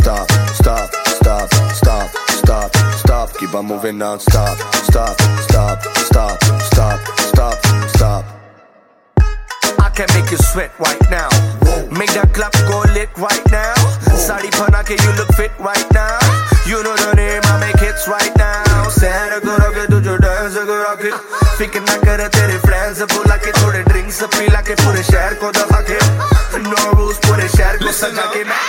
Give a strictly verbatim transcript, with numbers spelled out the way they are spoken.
stop, stop, stop, stop, stop, stop. Keep on moving non-stop, stop, stop, stop, stop, stop, stop. I can make you sweat right now. Make that club go lit right now. Sari panake, you look fit right now. You know the name, I make hits right now. Santa go rock it, do your dance, go rock it. Fikr na kare tere friends बुला के थोड़े drinks पिला के पूरे शहर को दबा के. No rules पूरे शहर को सजा के मैं